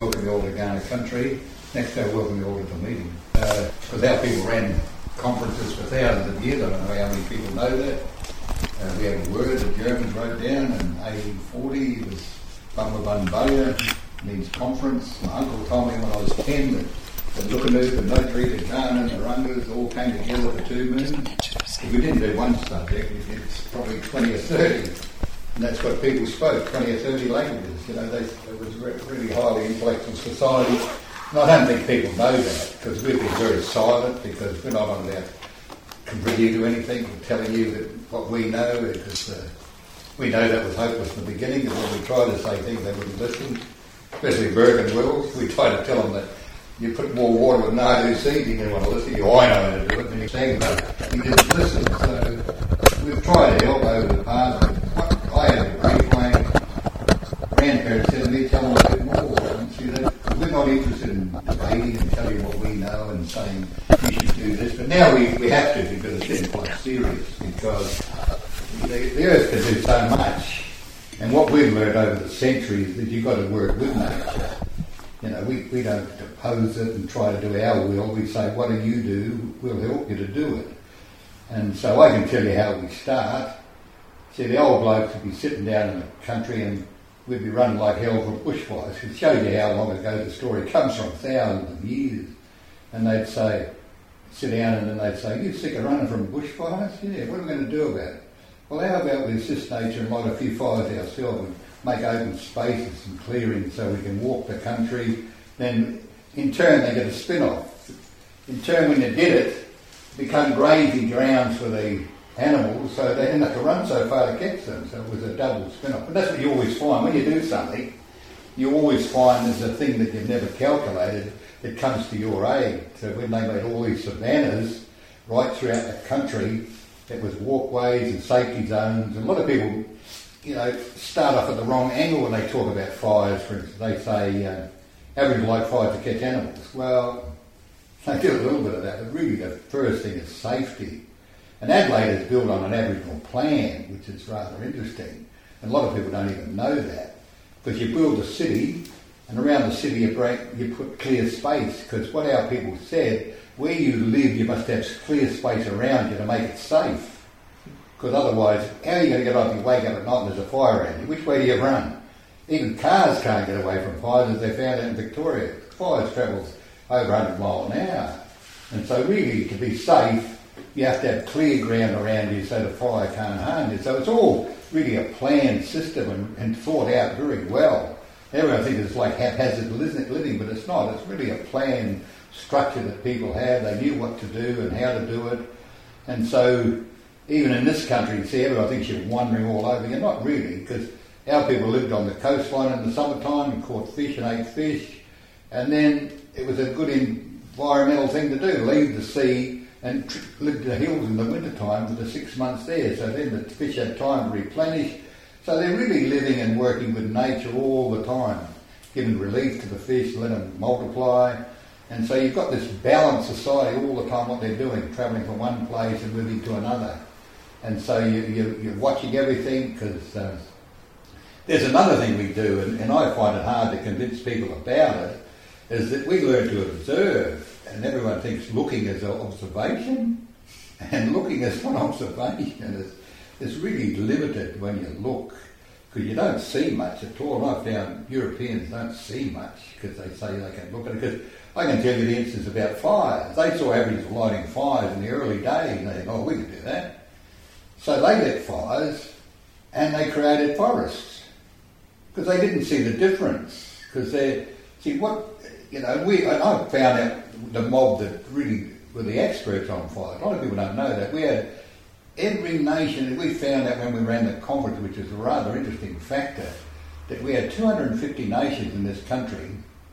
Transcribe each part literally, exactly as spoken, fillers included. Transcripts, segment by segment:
Welcome you all to Ghana country. Next day, welcome you all to the meeting. Because uh, our people ran conferences for thousands of years. I don't know how many people know that. Uh, we have a word that Germans wrote down in eighteen forty. It was Bambabambaya, means conference. My uncle told me when I was ten that the Lukanuk, the Notary, the Ghana and the Rungas all came together for two moons. If we didn't do one subject, it's probably twenty or thirty. And that's what people spoke, twenty or thirty languages. You know, they, it was a really highly intellectual society. And I don't think people know that, because we've been very silent, because we're not allowed to contribute to anything. We're telling you that what we know, because uh, we know that was hopeless in the beginning, and when we tried to say things, they wouldn't listen. Especially Berg and Wills, we tried to tell them that you put more water with Nadu seed, you didn't want to listen. You, oh, I know how to do it, and you're saying about it. You didn't listen. So we've tried to help over the past. I had a great plan. Grandparents said to me, tell them a bit more. And see, that we're not interested in debating and telling you what we know and saying you should do this. But now we, we have to, because it's getting quite serious, because the, the earth can do so much. And what we've learned over the centuries is that you've got to work with nature. You know, we, we don't oppose it and try to do our will. We say, what do you do? We'll help you to do it. And so I can tell you how we start. See, the old blokes would be sitting down in the country and we'd be running like hell from bushfires. It shows you how long ago the story comes from, thousands of years. And they'd say, sit down and then they'd say, you sick of running from bushfires? Yeah, what are we going to do about it? Well, how about we assist nature and light a few fires ourselves and make open spaces and clearings so we can walk the country? Then, in turn, they get a spin-off. In turn, when you did it, it became grazing grounds for the animals, so they didn't have to run so far to catch them. So it was a double spin-off. But that's what you always find. When you do something, you always find there's a thing that you've never calculated that comes to your aid. So when they made all these savannas right throughout the country, it was walkways and safety zones. And a lot of people, you know, start off at the wrong angle when they talk about fires, for instance. They say, uh, Aboriginal like fires to catch animals. Well, they do a little bit of that, but really the first thing is safety. And Adelaide is built on an Aboriginal plan, which is rather interesting. And a lot of people don't even know that. Because you build a city, and around the city you, break, you put clear space. Because what our people said, where you live, you must have clear space around you to make it safe. Because otherwise, how are you going to get up if you wake up at night and there's a fire around you? Which way do you run? Even cars can't get away from fires, as they found out in Victoria. Fires travel over one hundred miles an hour. And so really, to be safe, you have to have clear ground around you so the fire can't harm you. So it's all really a planned system and, and thought out very well. Everyone thinks it's like haphazard living, but it's not. It's really a planned structure that people have. They knew what to do and how to do it. And so even in this country, you see, everyone thinks you're wandering all over. You're not really, because our people lived on the coastline in the summertime and caught fish and ate fish. And then it was a good environmental thing to do, leave the sea and tr- live in the hills in the wintertime for the six months there. So then the fish had time to replenish. So they're really living and working with nature all the time, giving relief to the fish, let them multiply. And so you've got this balanced society all the time, what they're doing, travelling from one place and moving to another. And so you, you, you're watching everything, because uh, there's another thing we do, and, and I find it hard to convince people about it, is that we learn to observe. And everyone thinks looking is an observation, and looking is not observation. It's, it's really limited when you look, because you don't see much at all. And I found Europeans don't see much because they say they can look at it. Because I can tell you the instance about fires. They saw Aboriginals lighting fires in the early days, and they thought, oh, we can do that. So they lit fires, and they created forests, because they didn't see the difference. Because they see what you know. We and I found out the mob that really were the experts on fire. A lot of people don't know that. We had every nation. We found out when we ran the conference, which is a rather interesting factor, that we had two hundred fifty nations in this country,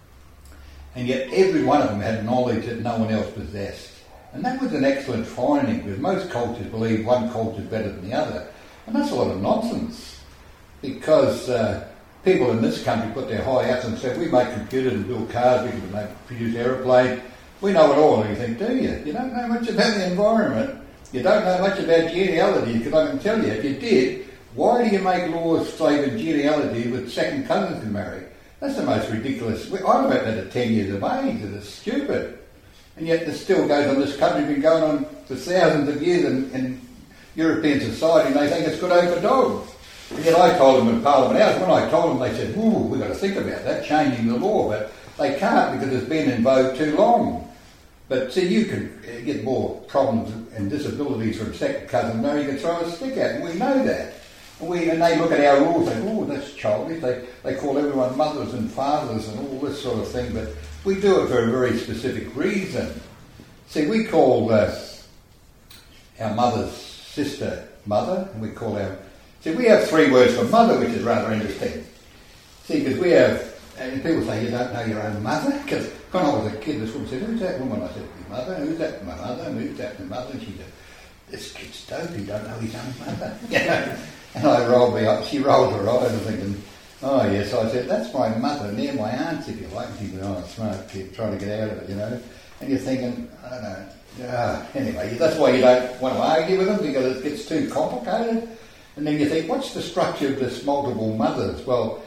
and yet every one of them had knowledge that no one else possessed. And that was an excellent finding, because most cultures believe one culture is better than the other. And that's a lot of nonsense, because uh, people in this country put their high hats and said, we make computers and build cars, we can make, produce aeroplanes, we know it all. And you think, do you? You don't know much about the environment. You don't know much about genealogy, because I can tell you, if you did, why do you make laws favouring genealogy with second cousins can marry? That's the most ridiculous. I'm about that at ten years of age, and it's stupid. And yet this still goes on. This country's been going on for thousands of years in, in European society, and they think it's good over dogs. And yet I told them in Parliament House, when I told them, they said, ooh, we've got to think about that, changing the law. But they can't because it's been in vogue too long. But see, you can get more problems and disabilities from second cousin marriage you can throw a stick at, and we know that. And, we, and they look at our rules and say, oh, that's childish. They, they call everyone mothers and fathers and all this sort of thing, but we do it for a very specific reason. See, we call uh, our mother's sister mother, and we call our... See, we have three words for mother, which is rather interesting. See, because we have... And people say, you don't know your own mother? Because when I was a kid, this woman said, who's that woman? I said, my mother. Who's that? My mother. Who's that? My mother. And she said, this kid's dope, he don't know his own mother. You know? And I rolled me up. She rolled her eyes and thinking, oh, yes. I said, that's my mother, and they're my aunts, if you like. And she said, oh, smart kid, trying to get out of it, you know. And you're thinking, I don't know. Ah, anyway, that's why you don't want to argue with them, because it gets too complicated. And then you think, what's the structure of this multiple mothers? Well,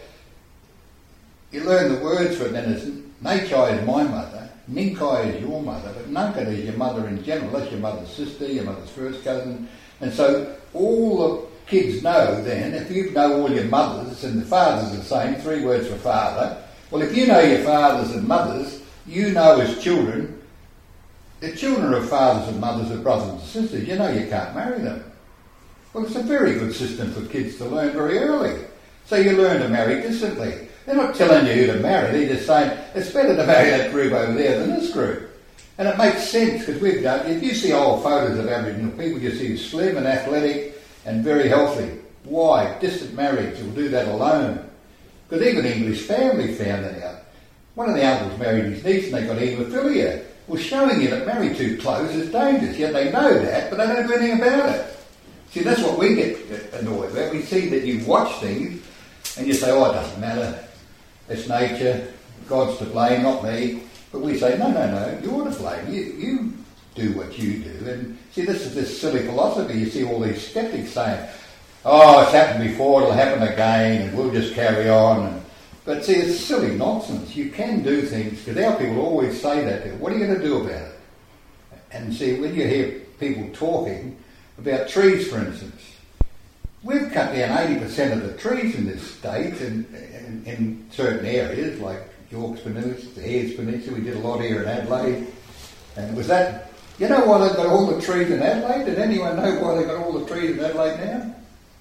you learn the words for it, and it's Nachai is my mother, Ninkai is your mother, but Nunkat is your mother in general. That's your mother's sister, your mother's first cousin. And so all the kids know then, if you know all your mothers, and the fathers are the same, three words for father, well, if you know your fathers and mothers, you know as children, the children of fathers and mothers are brothers and sisters, you know you can't marry them. Well, it's a very good system for kids to learn very early. So you learn to marry distantly. They're not telling you who to marry, they're just saying, it's better to marry that group over there than this group. And it makes sense, because we've done, if you see old photos of Aboriginal people, you see slim and athletic and very healthy. Why? Distant marriage will do that alone. Because even English family found that out. One of the uncles married his niece and they got haemophilia. Well, showing you that married too close is dangerous. Yet they know that, but they don't do anything about it. See, that's what we get annoyed about. We see that you watch things and you say, oh, it doesn't matter. It's nature. God's to blame, not me. But we say, no, no, no, you're to blame. You, you do what you do. And see, this is this silly philosophy. You see all these skeptics saying, oh, it's happened before, it'll happen again, and we'll just carry on. And, but see, it's silly nonsense. You can do things, because our people always say that. What are you going to do about it? And see, when you hear people talking about trees, for instance, we've cut down eighty percent of the trees in this state in, in, in certain areas, like York's Peninsula, the Ayers Peninsula. We did a lot here in Adelaide. And was that, you know why they've got all the trees in Adelaide? Did anyone know why they've got all the trees in Adelaide now?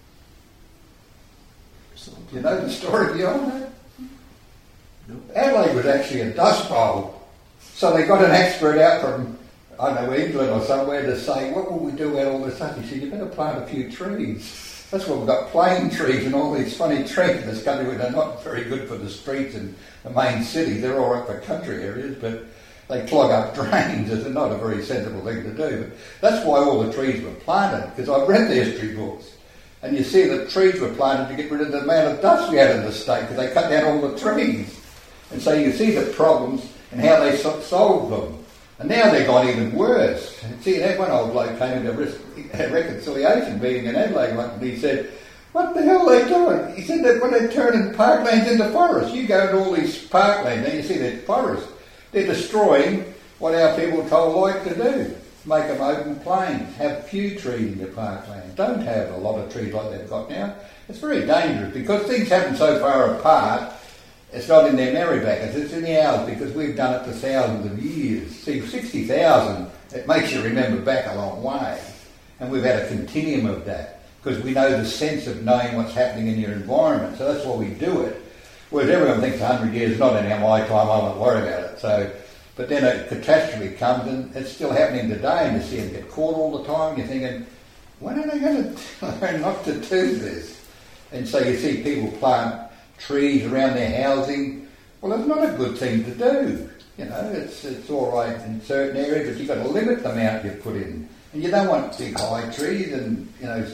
You know the story behind that? No. Adelaide was actually a dust bowl. So they got an expert out from, I don't know, England or somewhere to say, what will we do about all this stuff? He said, you better plant a few trees. That's why we've got plane trees and all these funny trees in this country, which are not very good for the streets and the main city. They're all right for country areas, but they clog up drains. It's not a very sensible thing to do. But that's why all the trees were planted, because I've read the history books. And you see that trees were planted to get rid of the amount of dust we had in the state, because they cut down all the trees. And so you see the problems and how they so- solved them. And now they've gone even worse. See, that one old bloke came into a reconciliation meeting in Adelaide once, and he said, what the hell are they doing? He said that when they're turning parklands into forests, you go into all these parklands, and you see they're forests. They're destroying what our people told like to do. Make them open plains. Have few trees in your parklands. Don't have a lot of trees like they've got now. It's very dangerous, because things happen so far apart. It's not in their merry-backers, it's in ours, because we've done it for thousands of years. See, sixty thousand, it makes you remember back a long way. And we've had a continuum of that, because we know the sense of knowing what's happening in your environment. So that's why we do it. Whereas everyone thinks one hundred years is not in my time, I won't worry about it. So, but then a catastrophe comes, and it's still happening today, and you see them get caught all the time, and you're thinking, when are they going to learn not to do this? And so you see people plant trees around their housing. Well, it's not a good thing to do. You know, it's it's all right in certain areas, but you've got to limit the amount you put in. And you don't want big high trees, and, you know,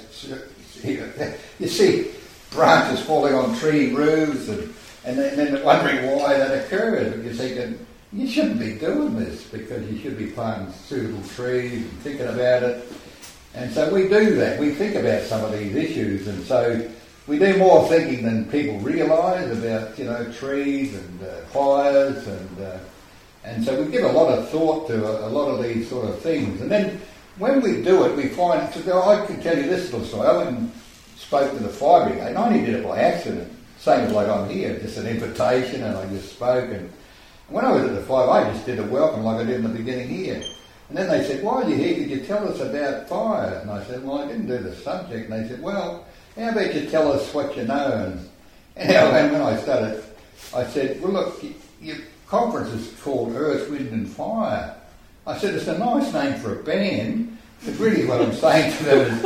you see branches falling on tree roofs, and, and then wondering why that occurs. And you're thinking, you shouldn't be doing this, because you should be planting suitable trees and thinking about it. And so we do that. We think about some of these issues, and so we do more thinking than people realise about, you know, trees and uh, fires, and uh, and so we give a lot of thought to a, a lot of these sort of things. And then when we do it, we find, so I can tell you this little story. I went and spoke to the fire brigade, and I only did it by accident, same as like I'm here, just an invitation, and I just spoke. And when I was at the fire, I just did a welcome like I did in the beginning here. And then they said, "Why are you here? Could you tell us about fire?" And I said, "Well, I didn't do the subject." And they said, "Well, how about you tell us what you know?" And anyhow, and when I started, I said, "Well, look, your conference is called Earth, Wind and Fire." I said, "It's a nice name for a band, but really what I'm saying to them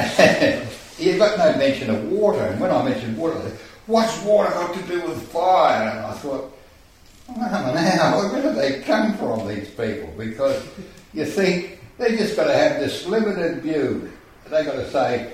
is, you've got no mention of water." And when I mentioned water, they said, "What's water got to do with fire?" And I thought, oh, now, where do they come from, these people? Because you think they just got to have this limited view. They've got to say,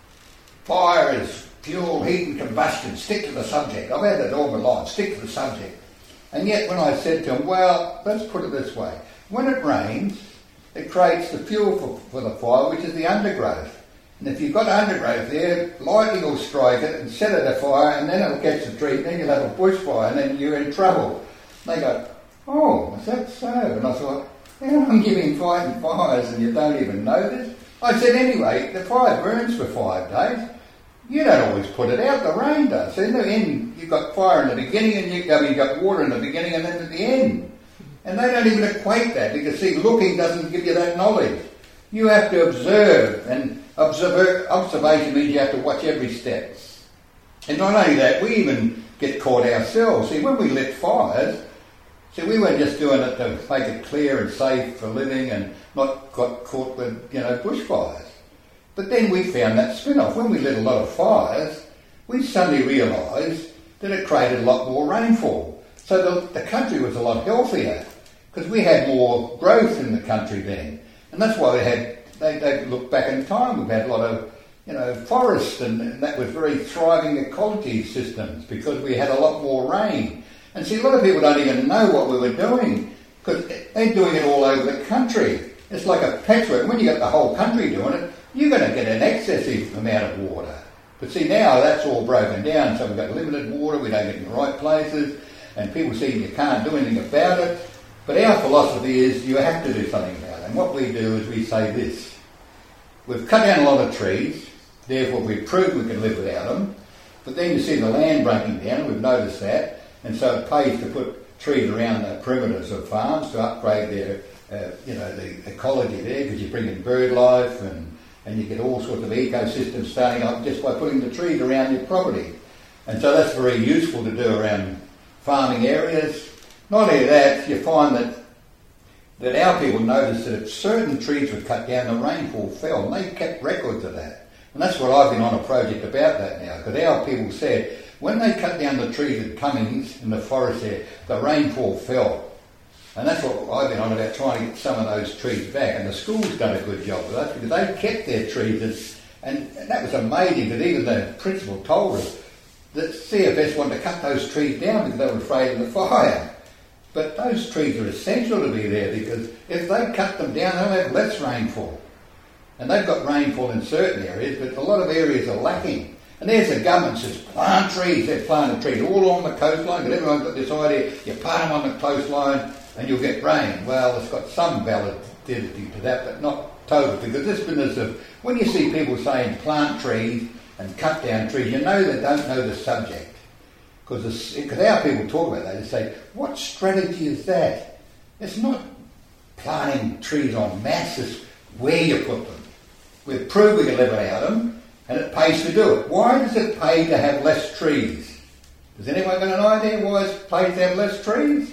fire is fuel, heat and combustion, stick to the subject. I've had that all my life, stick to the subject. And yet when I said to them, well, let's put it this way. When it rains, it creates the fuel for, for the fire, which is the undergrowth. And if you've got undergrowth there, lightning will strike it and set it afire, and then it'll catch the tree, then you'll have a bushfire, and then you're in trouble. And they go, oh, is that so? And I thought, how I'm giving fighting fires and you don't even know this? I said, anyway, the fire burns for five days. You don't always put it out, the rain does. So in the end, you've got fire in the beginning, and you, I mean, you've got water in the beginning and then at the end. And they don't even equate that, because, see, looking doesn't give you that knowledge. You have to observe, and observe, observation means you have to watch every step. And not only that, we even get caught ourselves. See, when we lit fires, see, we weren't just doing it to make it clear and safe for living and not got caught with, you know, bushfires. But then we found that spin-off. When we lit a lot of fires, we suddenly realised that it created a lot more rainfall. So the, the country was a lot healthier, because we had more growth in the country then. And that's why they had, they, they look back in time, we've had a lot of, you know, forests, and, and that was very thriving ecology systems, because we had a lot more rain. And see, a lot of people don't even know what we were doing, because they're doing it all over the country. It's like a patchwork. When you got the whole country doing it, you're going to get an excessive amount of water. But see, now that's all broken down, so we've got limited water, we don't get in the right places, and people see you can't do anything about it. But our philosophy is you have to do something about it. And what we do is we say this: we've cut down a lot of trees, therefore we've proved we can live without them. But then you see the land breaking down, we've noticed that, and so it pays to put trees around the perimeters of farms to upgrade their, uh, you know, the ecology there, because you bring in bird life, and, and you get all sorts of ecosystems starting up just by putting the trees around your property. And so that's very useful to do around farming areas. Not only that, you find that that our people noticed that if certain trees were cut down, the rainfall fell, and they kept records of that. And that's what I've been on a project about that now, because our people said when they cut down the trees at Cummings in the forest there, the rainfall fell. And that's what I've been on about, trying to get some of those trees back. And the school's done a good job of that, because they kept their trees, and, and that was amazing, because even the principal told us that C F S wanted to cut those trees down because they were afraid of the fire. But those trees are essential to be there, because if they cut them down, they'll have less rainfall. And they've got rainfall in certain areas, but a lot of areas are lacking. And there's the government says, plant trees. They're planting trees all along the coastline, because everyone's got this idea, you plant them on the coastline and you'll get rain. Well, it's got some validity to that, but not total, because this business of, when you see people saying plant trees and cut down trees, you know they don't know the subject. Because our people talk about that, they say, what strategy is that? It's not planting trees en masse, it's where you put them. We've proved we can live without them, and it pays to do it. Why does it pay to have less trees? Does anyone got an idea why it pays to have less trees?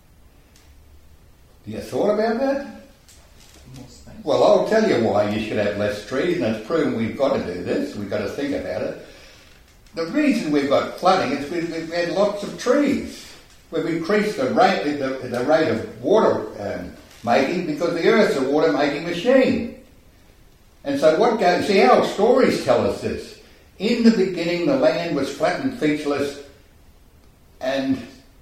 Have you thought about that? Well, I'll tell you why you should have less trees, and it's proven we've got to do this, we've got to think about it. The reason we've got flooding is we've, we've had lots of trees. We've increased the rate, the, the rate of water um, making, because the earth's a water making machine. And so what goes, see, our stories tell us this. In the beginning the land was flat and featureless, and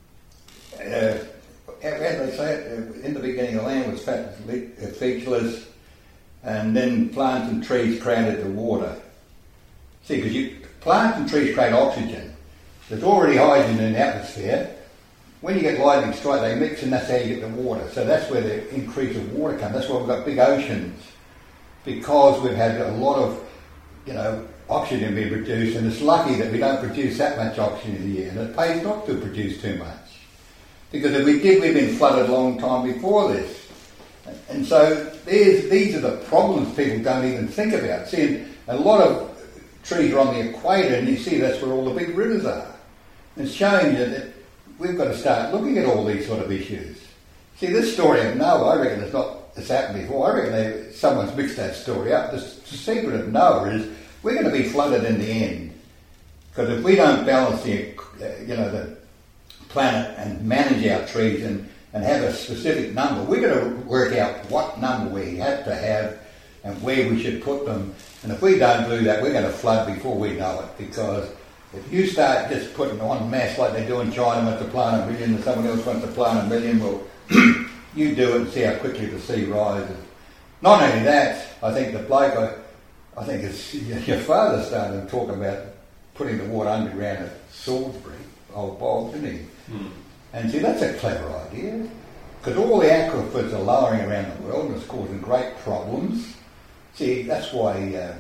uh, how do they say it? In the beginning the land was flat and featureless, and then plants and trees crowded the water. See, because you plants and trees create oxygen. There's already hydrogen in the atmosphere. When you get lightning strike, they mix, and that's how you get the water. So that's where the increase of water comes. That's why we've got big oceans, because we've had a lot of, you know, oxygen being produced, and it's lucky that we don't produce that much oxygen in the year, and it pays not to produce too much. Because if we did, we'd been flooded a long time before this. And so there's, these are the problems people don't even think about. See, a lot of trees are on the equator, and you see that's where all the big rivers are. It's showing you that we've got to start looking at all these sort of issues. See, this story of Noah, I reckon it's not, it's happened before. I reckon they, someone's mixed that story up. The, the secret of Noah is we're going to be flooded in the end. Because if we don't balance the, uh, you know, the planet and manage our trees and, and have a specific number, we're going to work out what number we have to have and where we should put them. And if we don't do that, we're going to flood before we know it. Because if you start just putting en masse like they do in China, wants to plant a million and someone else wants to plant a million, well, you do it and see how quickly the sea rises. Not only that, I think the bloke, I, I think it's your father started talking about putting the water underground at Salisbury, old Bob, didn't he? Mm. And see, that's a clever idea, because all the aquifers are lowering around the world and it's causing great problems. See, that's why uh,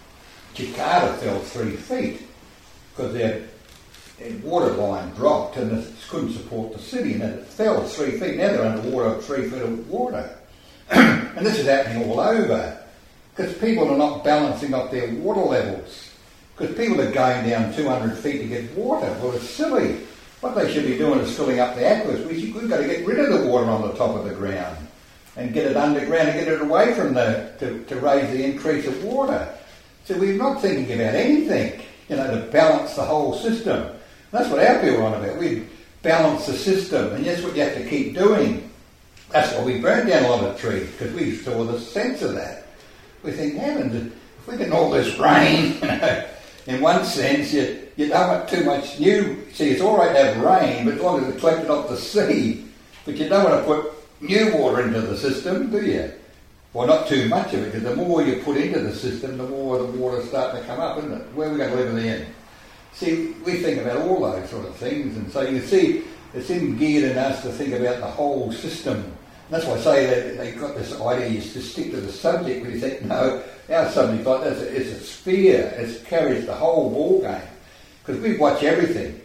Jakarta fell three feet, because their, their water line dropped and it couldn't support the city, and it fell three feet. Now they're underwater, three feet of water. And this is happening all over, because people are not balancing up their water levels. Because people are going down two hundred feet to get water. Well, it's silly. What they should be doing is filling up the aquifers. We should, we've got to get rid of the water on the top of the ground and get it underground and get it away from the, to, to raise the increase of water. So we're not thinking about anything, you know, to balance the whole system. And that's what our people are on about. We balance the system, and that's what you have to keep doing. That's why we burn down a lot of trees, because we saw the sense of that. We think, heavens, if we get all this rain, you know, in one sense, you, you don't want too much new. See, it's all right to have rain, but as long as it's collected off the sea. But you don't want to put new water into the system, do you? Well, not too much of it, because the more you put into the system, the more the water's starting to come up, isn't it? Where are we going to live in the end? See, we think about all those sort of things, and so you see, it's in geared in us to think about the whole system. And that's why I say that they've got this idea is to stick to the subject, but you think, no, our subject like this, it's a sphere, it carries the whole ball game. Because we watch everything.